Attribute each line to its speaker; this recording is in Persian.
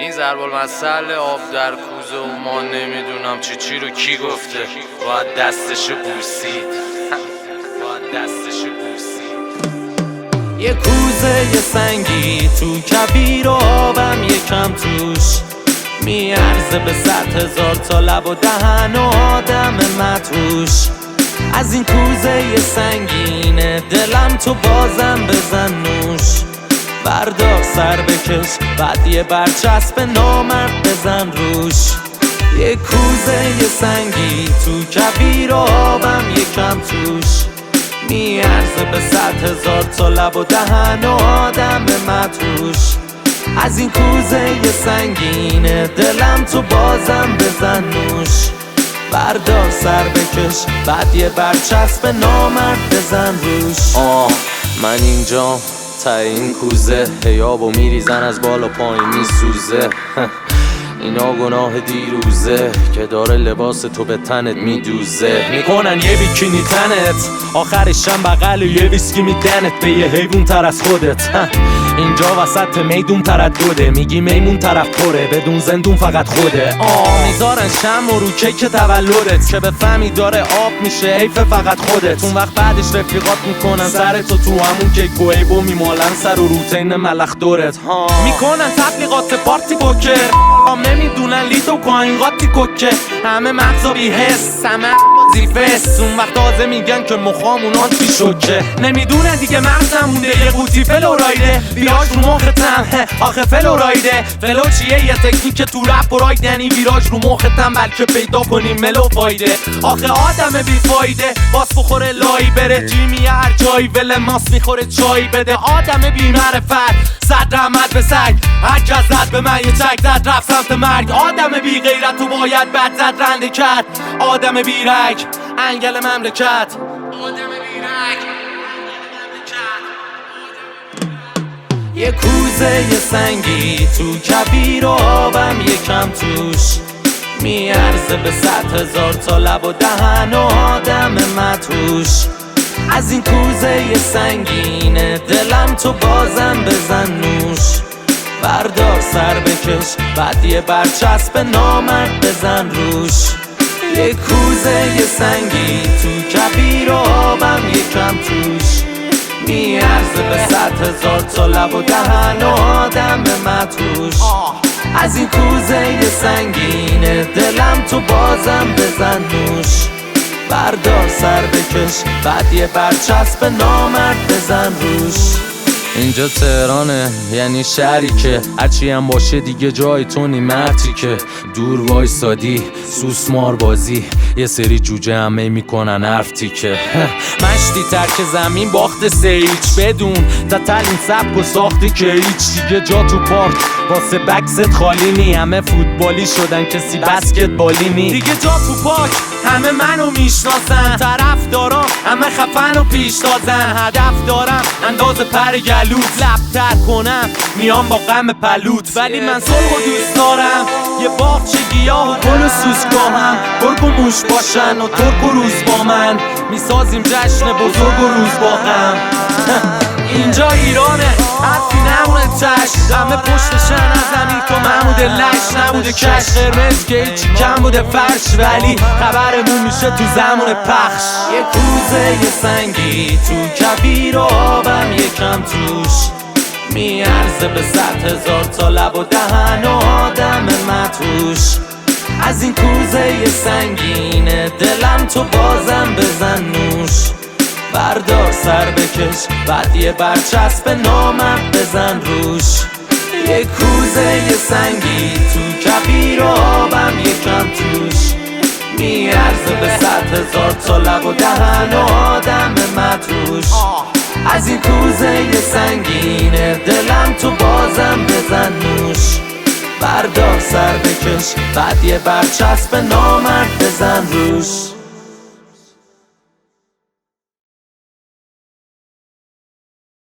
Speaker 1: این ضرب المثل آب در کوزه و ما نمیدونم چی رو کی گفته. باید دستشو بوسید، باید دستشو بوسید.
Speaker 2: یه کوزه یه سنگی تو کبیر و آبم یکم توش میارزه به 100,000 تا لب و دهن و آدم مدهوش. از این کوزه یه سنگینه دلم تو بازم بزن نوش. بردار سر بکش بعد یه برچسب نامرد بزن روش. یه کوزه یه سنگی تو کبیر و آبم یکم توش میارزه به 100,000 تا لب و دهن و آدم مدهوش. از این کوزه یه سنگینه دلم تو بازم بزن نوش. بردار سر بکش بعد یه برچسب نامرد بزن روش.
Speaker 1: من اینجا تا این کوزه هیابو میریزن از بالا پایین میسوزه. اینا گناه دیروزه که داره لباس تو به تنت میدوزه.
Speaker 2: میکنن یه بیکینی تنت آخرشم بغل یه ویسکی میدنت به یه حیوون تر از خودت. اینجا وسط میدون تردده میگی میمون طرف پره بدون زندون فقط خوده. میذارن شم و رو کیک تولدت که بفهمی داره آب میشه حیف فقط خودت. اون وقت بعدش رفیقات میکنن سرتو تو همون کیک و عیبو میمالن سر و روتین ملخ دورت. میکنن تبلیغات پارتی پوکر نمیدونن لیتو کاین قاطی کوکه. همه مغزا بی حس همه زیفست. اون وقت تازه میگن که مخامون آنتی شوکه. نمیدونه دیگه مغزم مونده یه قوطی فلورایده. ویراج رو مختم آخه فلورایده. فلو چیه یه تکنیک تو رپ و راید یعنی ویراج رو مختم بلکه پیدا کنیم ملو فایده. آخه آدم بی فایده باس بخوره لایی بره جیمی هر جایی ول ماس میخوره چای بده. آدم بی معرفت صد رحمت به سگ هر کس زد به من یه چک زد رفت سمت مرگ. آدم بی غیرت تو باید بد زد رنده کرد. آدم بی رگ انگل مملکت. آدم بی رگ یه کوزه یه سنگی تو کبیر و آبم یکم توش میارزه به 100,000 تا لب و دهن و آدم مدهوش. از این کوزه یه سنگینه دلم تو بازم بزن نوش. بردار سر بکش بعد یه برچسب نامرد بزن روش. یه کوزه یه سنگی تو کبیر و آبم یکم توش میارزه به 100,000 تا لب و دهن و آدم مدهوش. از این کوزه یه سنگینه دلم تو بازم بزن نوش. بردار سر بکش بعد یه برچسب نامرد بزن روش.
Speaker 1: اینجا تهرانه یعنی شهری که هرچی هم باشه دیگه جای تو نیمتی که دور وایسادی سوسمار بازی یه سری جوجه همه میکنن حرف تیکه.
Speaker 2: مشتی ترک زمین باخت سیچ بدون تا تلین سبک و ساختی که هیچ دیگه جا تو پارک واسه بکست خالی نی. همه فوتبالی شدن کسی بسکتبالی نی دیگه جا تو پارک. همه منو میشناسن طرف دارم همه خفن و پیش تازن. هدف دارم انداز پر گلوت لبتر کنم میام با غم پلوت. ولی من صلح و دوست دارم یه باغچه گیاه و گل و سوسکاهم. گرگ و موش باشن و ترک و روز با من میسازیم جشن بزرگ و روز با غم. اینجا ایرانه حرفی نمونه تش. همه پشتشن از زمین تو محمود لش نبوده کش. قرمز که هیچی کم بوده فرش ولی خبرمون میشه تو زمان پخش. یه کوزه یه سنگی تو کبیر و آبم یکم توش میارزه به 100,000 تا لب و دهن و آدم مدهوش. از این کوزه یه سنگینه دلم تو بازم بزن نوش. بردار سر بکش بعد یه برچسب نامرد بزن روش. یه کوزه یه سنگی تو کبیر و آبم یکم توش میارزه به 100,000 تا لب و دهن و آدم مدهوش. از این کوزه یه سنگینه دلم تو بازم بزن نوش. بردار سر بکش بعد یه برچسب نامرد بزن روش.